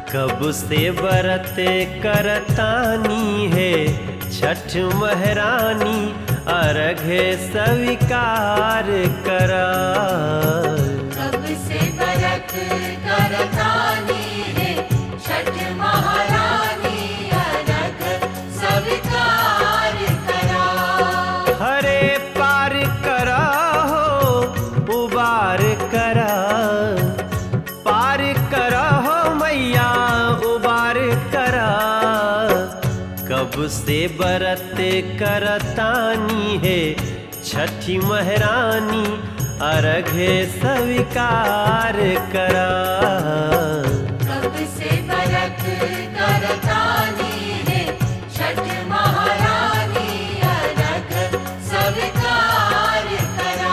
कब से व्रत करतानी है छठ महारानी, अर्घ स्वीकार करा। कब से व्रत करतानी है छठ महारानी, अर्घ स्वीकार करा। हरे पार करा हो उबार करा, पार करा हो मैया उबार करा। कब से व्रत करतानी है छठी महारानी, अर्घ स्वीकार करा। कब से व्रत करतानी है छठ महारानी, अर्घ स्वीकार करा।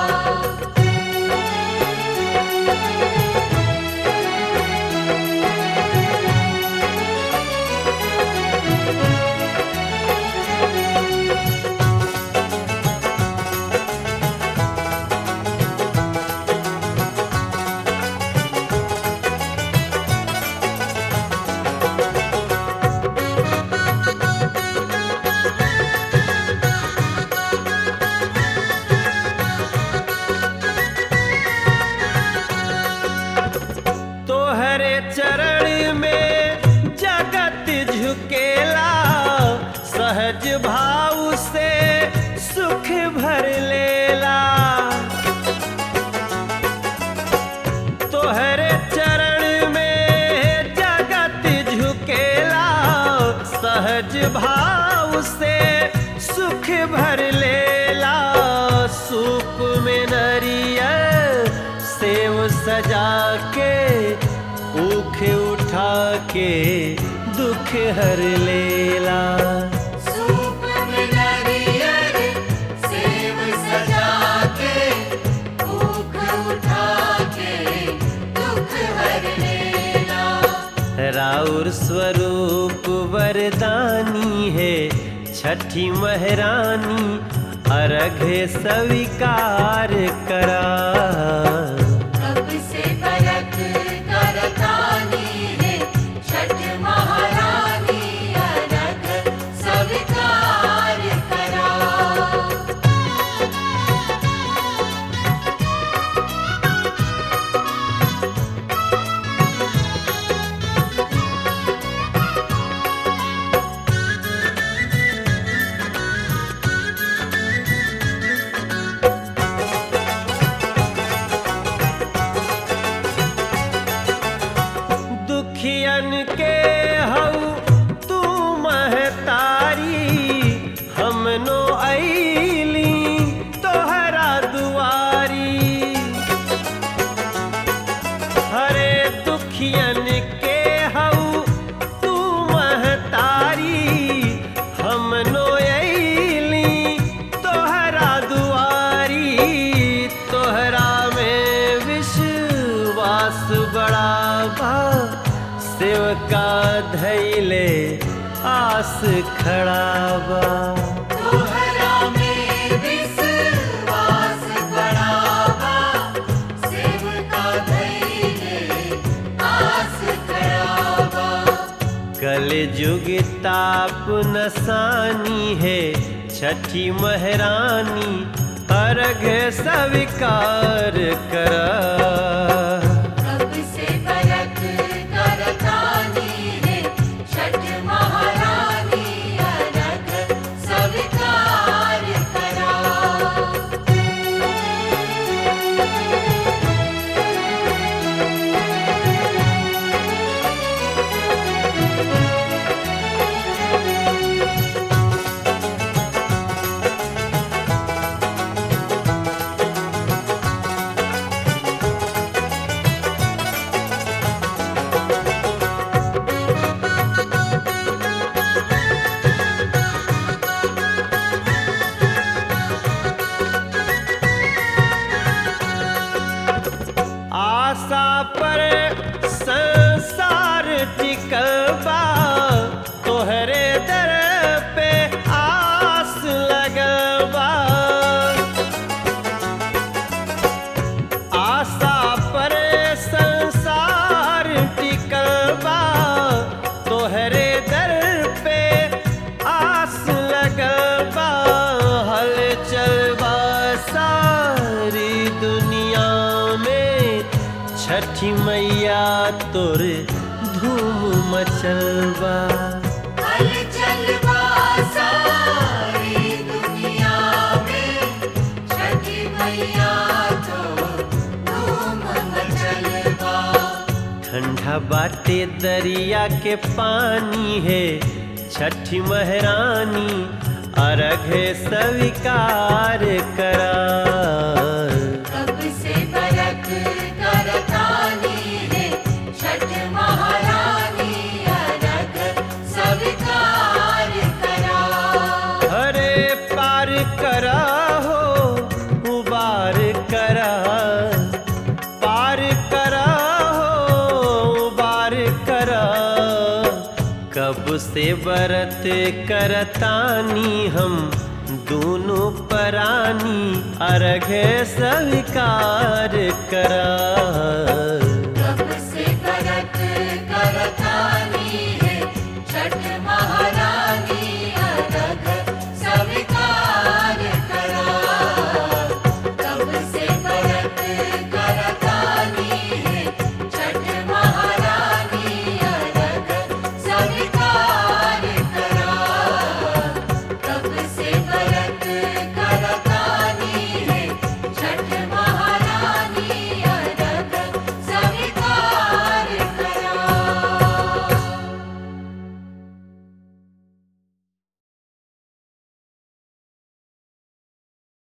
तोहरे चरण में जगत झुकेला, सहज भाव से सुख भर लेला। तोहरे चरण में जगत झुकेला, सहज भाव से सुख भर लेला। सूप में नरियल सेव सजा के, ऊख उठा के दुख हर लेला। सूप में नारियल सेव सजा के, ऊख उठा के दुख हर लेला। राउर स्वरूप वरदानी है छठी महारानी, अर्घ स्वीकार करा। कब से व्रत करतानी है छठ महारानी, अर्घ स्वीकार करा। दुखियन के हऊ तू महतारी, हमनो अइली तोहरा दुआरी। हरे दुखियन के हऊ तू महतारी, हमनो अइली तोहरा दुआरी। तोहरा में विश्वास बड़ा बा, सेवका धैले आस खड़ा बा। तोहरा में विश्वास बड़ा बा, सेवका धैले आस खड़ा बा। कलयुग ताप नसानी है छठी महारानी, अर्घ स्वीकार करा। कब से व्रत करतानी है छठ महारानी, अर्घ स्वीकार करा। धूम मचलबा। हलचल बा सारी दुनिया में, छठी मैया तो धूम मचल बा। ठंडा बाटे दरिया के पानी है, छठी महारानी अर्घ स्वीकार करा। कब से व्रत करतानी है, छठ महारानी अर्घ स्वीकार करा। अरे पार करा हो उबार करा, पार करा हो उबार करा। कब से व्रत करतानी हम दोनों परानी अर्घ स्वीकार करा।